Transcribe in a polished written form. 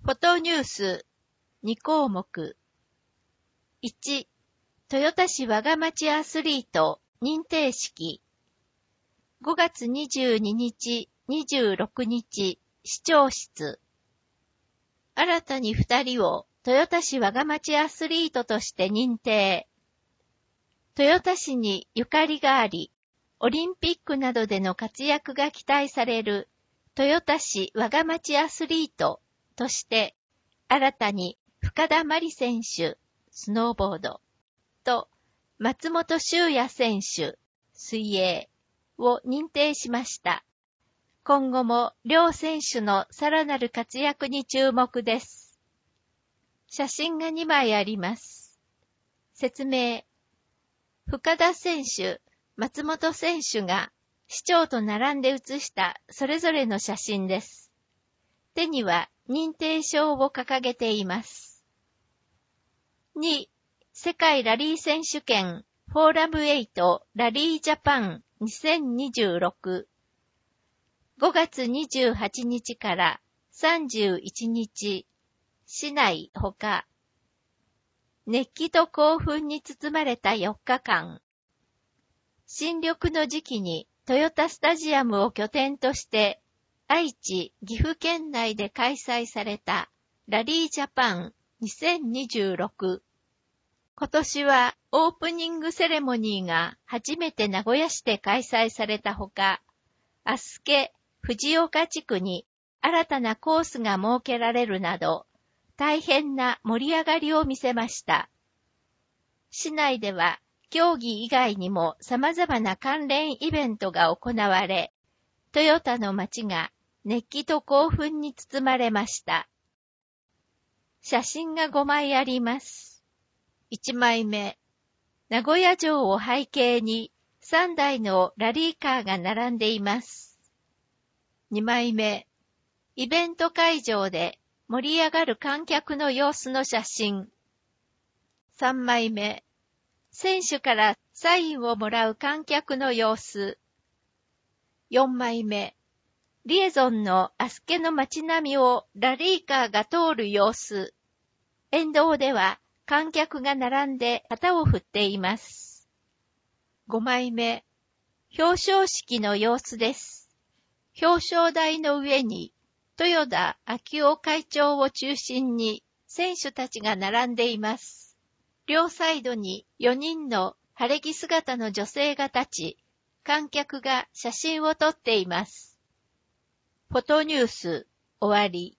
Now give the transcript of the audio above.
フォトニュース2項目。1、豊田市我が町アスリート認定式。5月22日、26日、市長室。新たに2人を豊田市我が町アスリートとして認定。豊田市にゆかりがあり、オリンピックなどでの活躍が期待される豊田市我が町アスリートとして、新たに深田真理選手、スノーボード、と松本修也選手、水泳を認定しました。今後も両選手のさらなる活躍に注目です。写真が2枚あります。説明。深田選手、松本選手が市長と並んで写したそれぞれの写真です。手には認定証を掲げています。2、世界ラリー選手権フォーラム8ラリージャパン2026。5月28日から31日、市内ほか、熱気と興奮に包まれた4日間。新緑の時期に豊田スタジアムを拠点として愛知、岐阜県内で開催されたラリージャパン2026。今年はオープニングセレモニーが初めて名古屋市で開催されたほか、明日家、藤岡地区に新たなコースが設けられるなど、大変な盛り上がりを見せました。市内では競技以外にも様々な関連イベントが行われ、トヨタの街が熱気と興奮に包まれました。写真が5枚あります。1枚目。名古屋城を背景に3台のラリーカーが並んでいます。2枚目。イベント会場で盛り上がる観客の様子の写真。3枚目。選手からサインをもらう観客の様子。4枚目。リエゾンのアスケの街並みをラリーカーが通る様子。沿道では観客が並んで旗を振っています。5枚目。表彰式の様子です。表彰台の上に豊田章男会長を中心に選手たちが並んでいます。両サイドに4人の晴れ着姿の女性が立ち、観客が写真を撮っています。フォトニュース終わり。